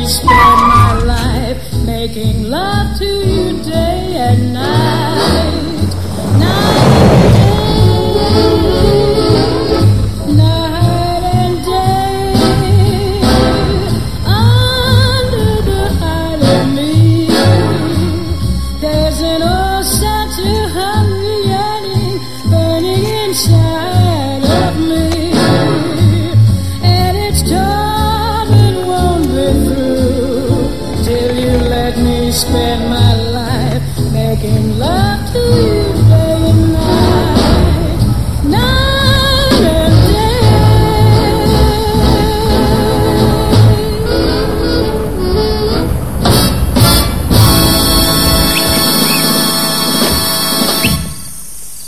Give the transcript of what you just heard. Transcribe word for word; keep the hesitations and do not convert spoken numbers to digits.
me spend my life making love to you day and night, night and day, night and day, under the hide of me. There's an old such a hungry yearning burning inside of me, and it's torment won't be through till you let me spend my life making love to you.